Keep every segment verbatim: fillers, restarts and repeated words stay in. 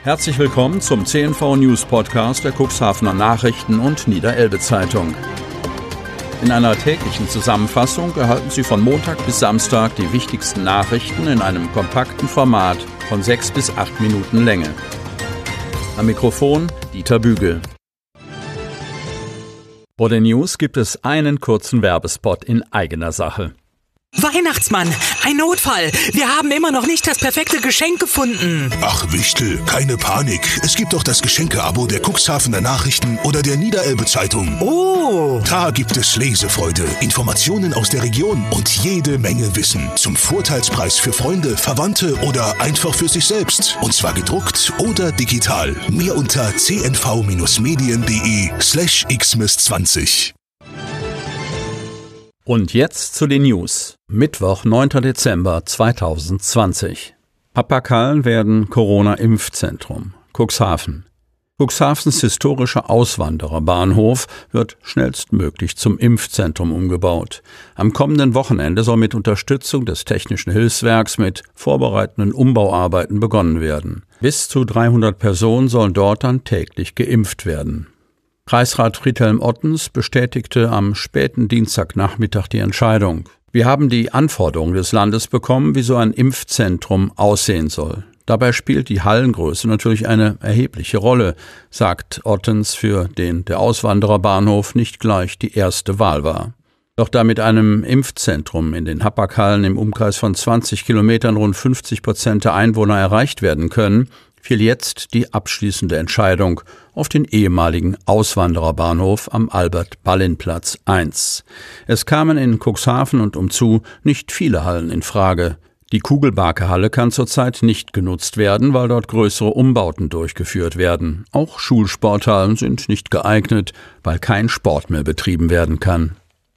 Herzlich willkommen zum C N V News Podcast der Cuxhavener Nachrichten und Niederelbe Zeitung. In einer täglichen Zusammenfassung erhalten Sie von Montag bis Samstag die wichtigsten Nachrichten in einem kompakten Format von sechs bis acht Minuten Länge. Am Mikrofon Dieter Bügel. Vor den News gibt es einen kurzen Werbespot in eigener Sache. Weihnachtsmann, ein Notfall. Wir haben immer noch nicht das perfekte Geschenk gefunden. Ach, Wichtel, keine Panik. Es gibt doch das Geschenke-Abo der Cuxhavener Nachrichten oder der Niederelbe Zeitung. Oh! Da gibt es Lesefreude, Informationen aus der Region und jede Menge Wissen. Zum Vorteilspreis für Freunde, Verwandte oder einfach für sich selbst. Und zwar gedruckt oder digital. Mehr unter cnv-medien.de slash xmas zwanzig. Und jetzt zu den News. Mittwoch, neunter Dezember zweitausendzwanzig. Papperkallen werden Corona-Impfzentrum. Cuxhaven. Cuxhavens historischer Auswandererbahnhof wird schnellstmöglich zum Impfzentrum umgebaut. Am kommenden Wochenende soll mit Unterstützung des Technischen Hilfswerks mit vorbereitenden Umbauarbeiten begonnen werden. Bis zu dreihundert Personen sollen dort dann täglich geimpft werden. Kreisrat Friedhelm Ottens bestätigte am späten Dienstagnachmittag die Entscheidung. Wir haben die Anforderung des Landes bekommen, wie so ein Impfzentrum aussehen soll. Dabei spielt die Hallengröße natürlich eine erhebliche Rolle, sagt Ottens, für den der Auswandererbahnhof nicht gleich die erste Wahl war. Doch da mit einem Impfzentrum in den Hapag-Hallen im Umkreis von zwanzig Kilometern rund fünfzig Prozent der Einwohner erreicht werden können, fiel jetzt die abschließende Entscheidung auf den ehemaligen Auswandererbahnhof am Albert-Ballin-Platz eins. Es kamen in Cuxhaven und umzu nicht viele Hallen in Frage. Die Kugelbarke-Halle kann zurzeit nicht genutzt werden, weil dort größere Umbauten durchgeführt werden. Auch Schulsporthallen sind nicht geeignet, weil kein Sport mehr betrieben werden kann.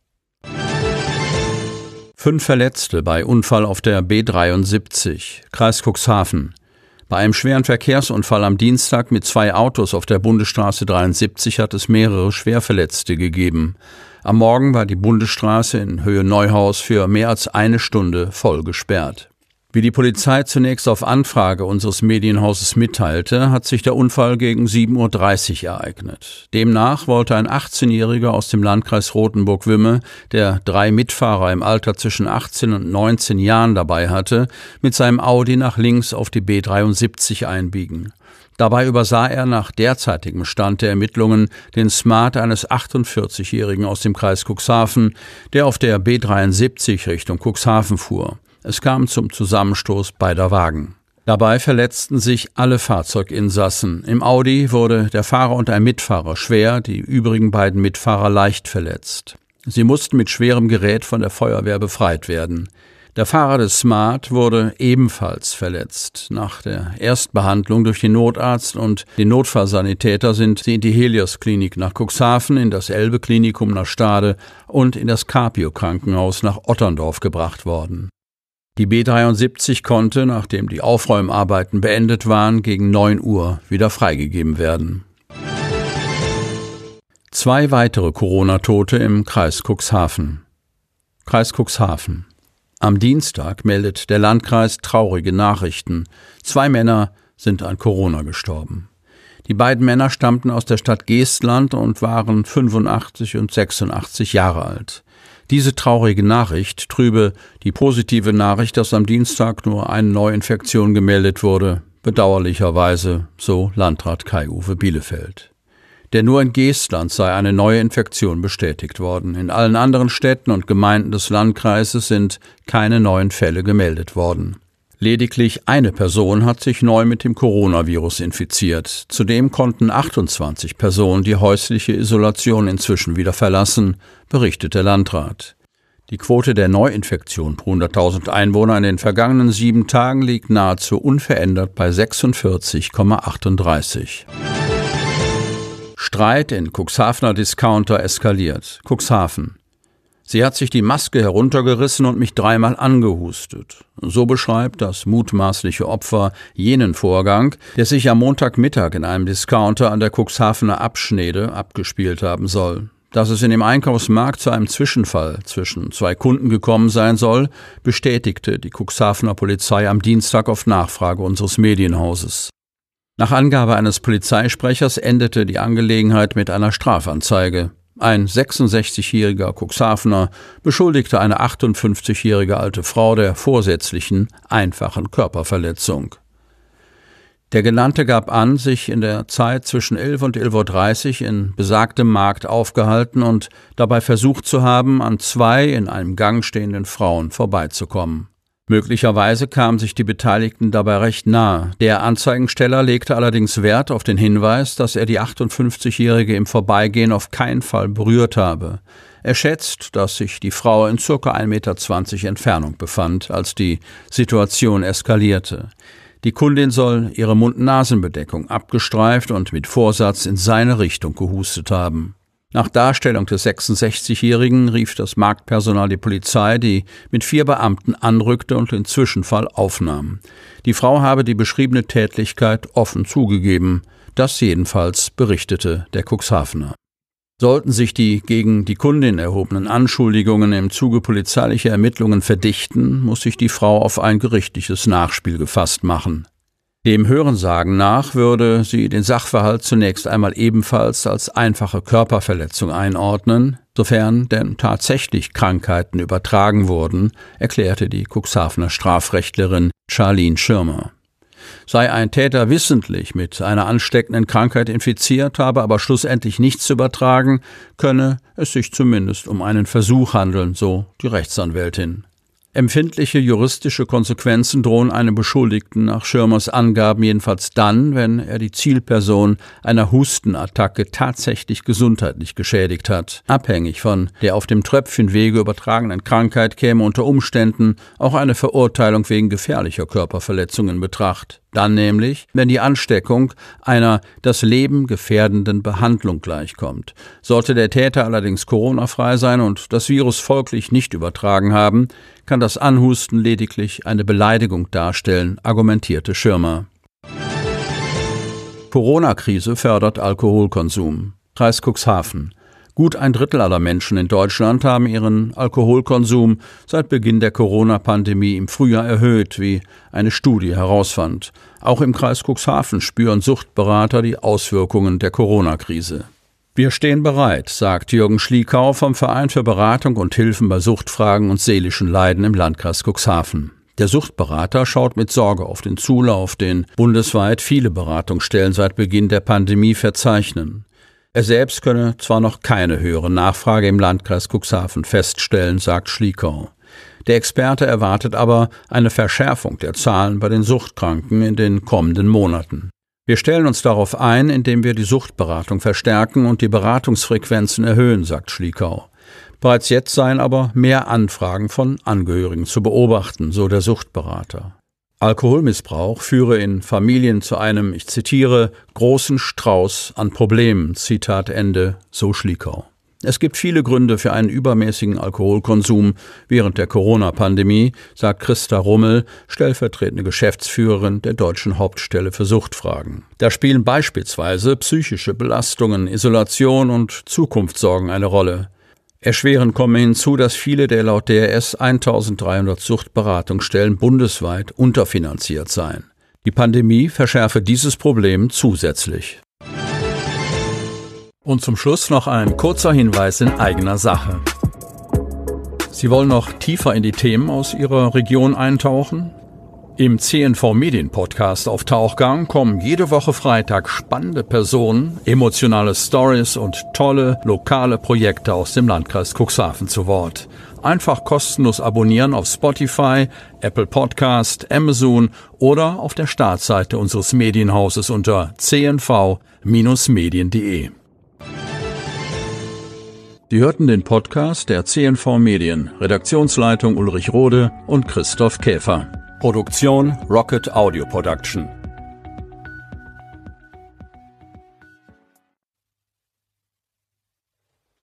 Fünf Verletzte bei Unfall auf der B dreiundsiebzig, Kreis Cuxhaven. Bei einem schweren Verkehrsunfall am Dienstag mit zwei Autos auf der Bundesstraße dreiundsiebzig hat es mehrere Schwerverletzte gegeben. Am Morgen war die Bundesstraße in Höhe Neuhaus für mehr als eine Stunde voll gesperrt. Wie die Polizei zunächst auf Anfrage unseres Medienhauses mitteilte, hat sich der Unfall gegen sieben Uhr dreißig ereignet. Demnach wollte ein achtzehnjähriger aus dem Landkreis Rothenburg-Wümme, der drei Mitfahrer im Alter zwischen achtzehn und neunzehn Jahren dabei hatte, mit seinem Audi nach links auf die B dreiundsiebzig einbiegen. Dabei übersah er nach derzeitigem Stand der Ermittlungen den Smart eines achtundvierzigjährigen aus dem Kreis Cuxhaven, der auf der B dreiundsiebzig Richtung Cuxhaven fuhr. Es kam zum Zusammenstoß beider Wagen. Dabei verletzten sich alle Fahrzeuginsassen. Im Audi wurde der Fahrer und ein Mitfahrer schwer, die übrigen beiden Mitfahrer leicht verletzt. Sie mussten mit schwerem Gerät von der Feuerwehr befreit werden. Der Fahrer des Smart wurde ebenfalls verletzt. Nach der Erstbehandlung durch den Notarzt und den Notfallsanitäter sind sie in die Helios-Klinik nach Cuxhaven, in das Elbe-Klinikum nach Stade und in das Capio-Krankenhaus nach Otterndorf gebracht worden. Die B dreiundsiebzig konnte, nachdem die Aufräumarbeiten beendet waren, gegen neun Uhr wieder freigegeben werden. Zwei weitere Corona-Tote im Kreis Cuxhaven. Kreis Cuxhaven. Am Dienstag meldet der Landkreis traurige Nachrichten. Zwei Männer sind an Corona gestorben. Die beiden Männer stammten aus der Stadt Geestland und waren fünfundachtzig und sechsundachtzig Jahre alt. Diese traurige Nachricht trübe die positive Nachricht, dass am Dienstag nur eine Neuinfektion gemeldet wurde. Bedauerlicherweise, so Landrat Kai-Uwe Bielefeld. Denn nur in Geestland sei eine neue Infektion bestätigt worden. In allen anderen Städten und Gemeinden des Landkreises sind keine neuen Fälle gemeldet worden. Lediglich eine Person hat sich neu mit dem Coronavirus infiziert. Zudem konnten achtundzwanzig Personen die häusliche Isolation inzwischen wieder verlassen, berichtet der Landrat. Die Quote der Neuinfektion pro hunderttausend Einwohner in den vergangenen sieben Tagen liegt nahezu unverändert bei sechsundvierzig Komma achtunddreißig. Streit in Cuxhavener Discounter eskaliert. Cuxhaven. Sie hat sich die Maske heruntergerissen und mich dreimal angehustet. So beschreibt das mutmaßliche Opfer jenen Vorgang, der sich am Montagmittag in einem Discounter an der Cuxhavener Abschnede abgespielt haben soll. Dass es in dem Einkaufsmarkt zu einem Zwischenfall zwischen zwei Kunden gekommen sein soll, bestätigte die Cuxhavener Polizei am Dienstag auf Nachfrage unseres Medienhauses. Nach Angabe eines Polizeisprechers endete die Angelegenheit mit einer Strafanzeige. Ein sechsundsechzigjähriger Cuxhavener beschuldigte eine achtundfünfzigjährige alte Frau der vorsätzlichen, einfachen Körperverletzung. Der Genannte gab an, sich in der Zeit zwischen elf und elf Uhr dreißig in besagtem Markt aufgehalten und dabei versucht zu haben, an zwei in einem Gang stehenden Frauen vorbeizukommen. Möglicherweise kamen sich die Beteiligten dabei recht nahe. Der Anzeigensteller legte allerdings Wert auf den Hinweis, dass er die achtundfünfzigjährige im Vorbeigehen auf keinen Fall berührt habe. Er schätzt, dass sich die Frau in ca. ein Meter zwanzig Entfernung befand, als die Situation eskalierte. Die Kundin soll ihre Mund-Nasen-Bedeckung abgestreift und mit Vorsatz in seine Richtung gehustet haben. Nach Darstellung des sechsundsechzigjährigen rief das Marktpersonal die Polizei, die mit vier Beamten anrückte und den Zwischenfall aufnahm. Die Frau habe die beschriebene Tätlichkeit offen zugegeben. Das jedenfalls berichtete der Cuxhavener. Sollten sich die gegen die Kundin erhobenen Anschuldigungen im Zuge polizeilicher Ermittlungen verdichten, muss sich die Frau auf ein gerichtliches Nachspiel gefasst machen. Dem Hörensagen nach würde sie den Sachverhalt zunächst einmal ebenfalls als einfache Körperverletzung einordnen, sofern denn tatsächlich Krankheiten übertragen wurden, erklärte die Cuxhavener Strafrechtlerin Charlene Schirmer. Sei ein Täter wissentlich mit einer ansteckenden Krankheit infiziert, habe aber schlussendlich nichts übertragen, könne es sich zumindest um einen Versuch handeln, so die Rechtsanwältin. Empfindliche juristische Konsequenzen drohen einem Beschuldigten nach Schirmers Angaben jedenfalls dann, wenn er die Zielperson einer Hustenattacke tatsächlich gesundheitlich geschädigt hat. Abhängig von der auf dem Tröpfchenwege übertragenen Krankheit käme unter Umständen auch eine Verurteilung wegen gefährlicher Körperverletzung in Betracht. Dann nämlich, wenn die Ansteckung einer das Leben gefährdenden Behandlung gleichkommt. Sollte der Täter allerdings Corona-frei sein und das Virus folglich nicht übertragen haben, kann das Anhusten lediglich eine Beleidigung darstellen, argumentierte Schirmer. Corona-Krise fördert Alkoholkonsum. Kreis Cuxhaven. Gut ein Drittel aller Menschen in Deutschland haben ihren Alkoholkonsum seit Beginn der Corona-Pandemie im Frühjahr erhöht, wie eine Studie herausfand. Auch im Kreis Cuxhaven spüren Suchtberater die Auswirkungen der Corona-Krise. Wir stehen bereit, sagt Jürgen Schliekau vom Verein für Beratung und Hilfen bei Suchtfragen und seelischen Leiden im Landkreis Cuxhaven. Der Suchtberater schaut mit Sorge auf den Zulauf, den bundesweit viele Beratungsstellen seit Beginn der Pandemie verzeichnen. Er selbst könne zwar noch keine höhere Nachfrage im Landkreis Cuxhaven feststellen, sagt Schliekau. Der Experte erwartet aber eine Verschärfung der Zahlen bei den Suchtkranken in den kommenden Monaten. Wir stellen uns darauf ein, indem wir die Suchtberatung verstärken und die Beratungsfrequenzen erhöhen, sagt Schliekau. Bereits jetzt seien aber mehr Anfragen von Angehörigen zu beobachten, so der Suchtberater. Alkoholmissbrauch führe in Familien zu einem, ich zitiere, großen Strauß an Problemen, Zitat Ende, so Schliekau. Es gibt viele Gründe für einen übermäßigen Alkoholkonsum während der Corona-Pandemie, sagt Christa Rummel, stellvertretende Geschäftsführerin der Deutschen Hauptstelle für Suchtfragen. Da spielen beispielsweise psychische Belastungen, Isolation und Zukunftssorgen eine Rolle. Erschwerend komme hinzu, dass viele der laut D R S eintausenddreihundert Suchtberatungsstellen bundesweit unterfinanziert seien. Die Pandemie verschärfe dieses Problem zusätzlich. Und zum Schluss noch ein kurzer Hinweis in eigener Sache. Sie wollen noch tiefer in die Themen aus Ihrer Region eintauchen? Im C N V Medien Podcast auf Tauchgang kommen jede Woche Freitag spannende Personen, emotionale Stories und tolle lokale Projekte aus dem Landkreis Cuxhaven zu Wort. Einfach kostenlos abonnieren auf Spotify, Apple Podcast, Amazon oder auf der Startseite unseres Medienhauses unter c n v Bindestrich medien punkt de. Sie hörten den Podcast der C N V Medien, Redaktionsleitung Ulrich Rode und Christoph Käfer. Produktion Rocket Audio Production.